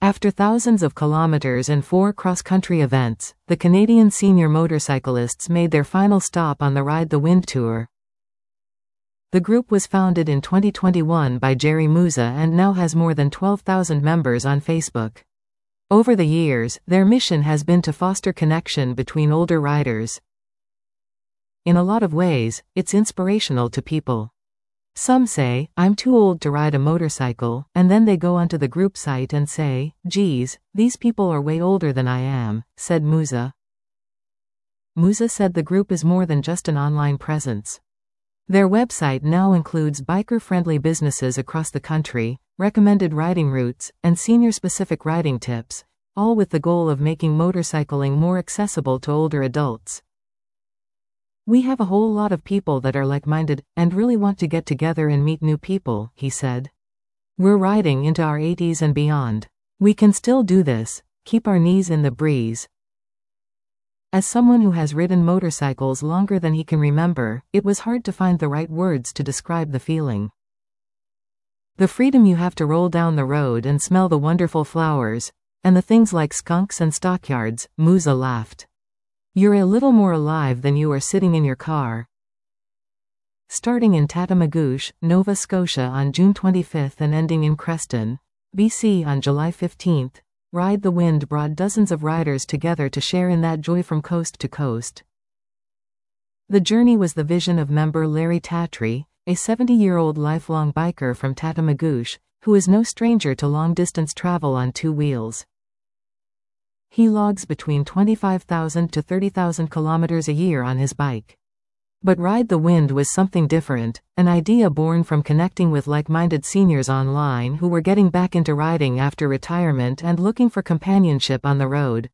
After thousands of kilometers and 4 cross-country events, the Canadian senior motorcyclists made their final stop on the Ride the Wind tour. The group was founded in 2021 by Jerry Musa and now has more than 12,000 members on Facebook. Over the years, their mission has been to foster connection between older riders. In a lot of ways, it's inspirational to people. Some say, "I'm too old to ride a motorcycle," and then they go onto the group site and say, "Geez, these people are way older than I am," said Musa. Musa said the group is more than just an online presence. Their website now includes biker-friendly businesses across the country, recommended riding routes, and senior-specific riding tips, all with the goal of making motorcycling more accessible to older adults. "We have a whole lot of people that are like-minded, and really want to get together and meet new people," he said. "We're riding into our 80s and beyond. We can still do this, keep our knees in the breeze." As someone who has ridden motorcycles longer than he can remember, it was hard to find the right words to describe the feeling. The freedom you have to roll down the road and smell the wonderful flowers, and the things like skunks and stockyards, Musa laughed. You're a little more alive than you are sitting in your car. Starting in Tatamagouche, Nova Scotia on June 25 and ending in Creston, BC on July 15, Ride the Wind brought dozens of riders together to share in that joy from coast to coast. The journey was the vision of member Larry Tatry, a 70-year-old lifelong biker from Tatamagouche, who is no stranger to long-distance travel on 2 wheels. He logs between 25,000 to 30,000 kilometers a year on his bike. But Ride the Wind was something different, an idea born from connecting with like-minded seniors online who were getting back into riding after retirement and looking for companionship on the road.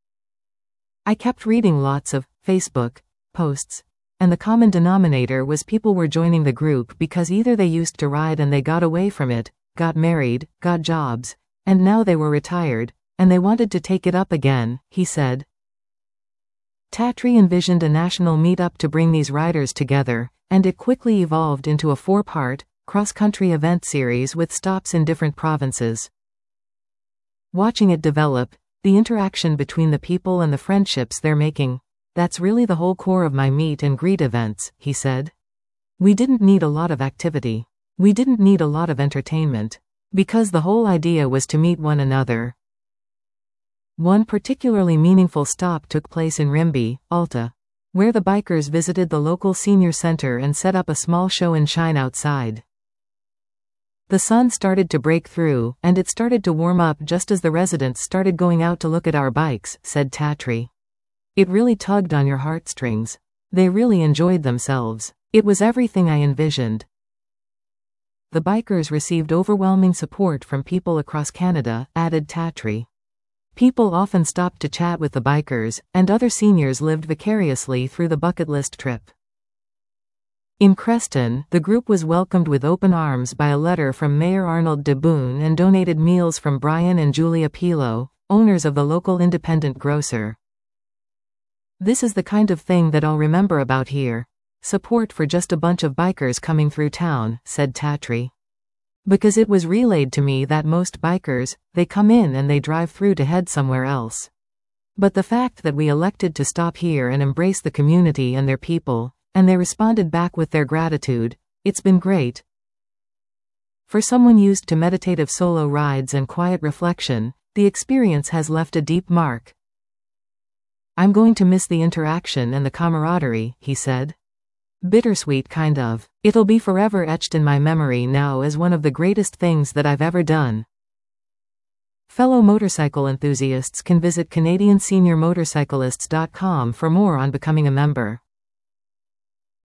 "I kept reading lots of Facebook posts, and the common denominator was people were joining the group because either they used to ride and they got away from it, got married, got jobs, and now they were retired, and they wanted to take it up again," he said. Tatry envisioned a national meetup to bring these riders together, and it quickly evolved into a 4-part, cross-country event series with stops in different provinces. Watching it develop, the interaction between the people and the friendships they're making, that's really the whole core of my meet and greet events, he said. We didn't need a lot of activity. We didn't need a lot of entertainment. Because the whole idea was to meet one another. One particularly meaningful stop took place in Rimbey, Alta, where the bikers visited the local senior center and set up a small show and shine outside. The sun started to break through, and it started to warm up just as the residents started going out to look at our bikes, said Tatry. It really tugged on your heartstrings. They really enjoyed themselves. It was everything I envisioned. The bikers received overwhelming support from people across Canada, added Tatry. People often stopped to chat with the bikers, and other seniors lived vicariously through the bucket list trip. In Creston, the group was welcomed with open arms by a letter from Mayor Arnold de Boon and donated meals from Brian and Julia Pilo, owners of the local independent grocer. "This is the kind of thing that I'll remember about here. Support for just a bunch of bikers coming through town," said Tatry. "Because it was relayed to me that most bikers, they come in and they drive through to head somewhere else. But the fact that we elected to stop here and embrace the community and their people, and they responded back with their gratitude, it's been great. For someone used to meditative solo rides and quiet reflection, the experience has left a deep mark. I'm going to miss the interaction and the camaraderie," he said. "Bittersweet kind of. It'll be forever etched in my memory now as one of the greatest things that I've ever done." Fellow motorcycle enthusiasts can visit CanadianSeniorMotorcyclists.com for more on becoming a member.